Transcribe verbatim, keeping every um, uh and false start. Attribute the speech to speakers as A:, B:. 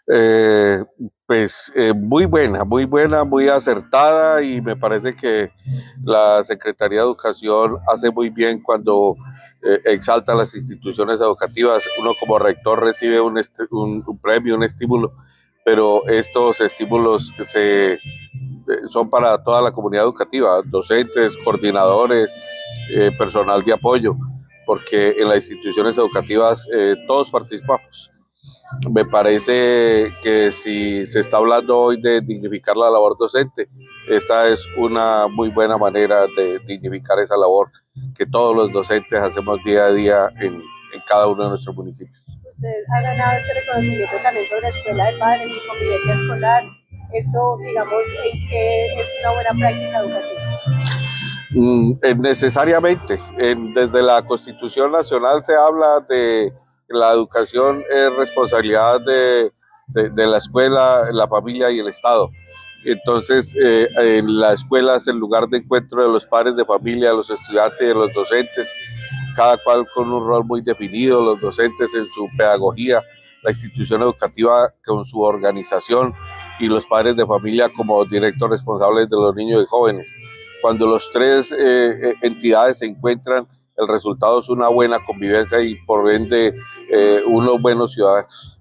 A: Eh, pues eh, muy buena, muy buena, muy acertada y me parece que la Secretaría de Educación hace muy bien cuando eh, exalta las instituciones educativas. Uno como rector recibe un, un, un premio, un estímulo, pero estos estímulos se, eh, son para toda la comunidad educativa, docentes, coordinadores, eh, personal de apoyo, porque en las instituciones educativas eh, todos participamos. Me parece que si se está hablando hoy de dignificar la labor docente, esta es una muy buena manera de dignificar esa labor que todos los docentes hacemos día a día en, en cada uno de nuestros municipios.
B: Usted ha ganado este reconocimiento también sobre escuela de padres y convivencia escolar. Esto, digamos, ¿en qué es una buena práctica educativa?
A: Mm, eh, necesariamente, en, desde la Constitución Nacional se habla de la educación es responsabilidad de, de, de la escuela, la familia y el Estado. Entonces, eh, en la escuela es el lugar de encuentro de los padres de familia, de los estudiantes y de los docentes, cada cual con un rol muy definido, los docentes en su pedagogía, la institución educativa con su organización y los padres de familia como directos responsables de los niños y jóvenes. Cuando los tres eh, entidades se encuentran, el resultado es una buena convivencia y por ende eh, unos buenos ciudadanos.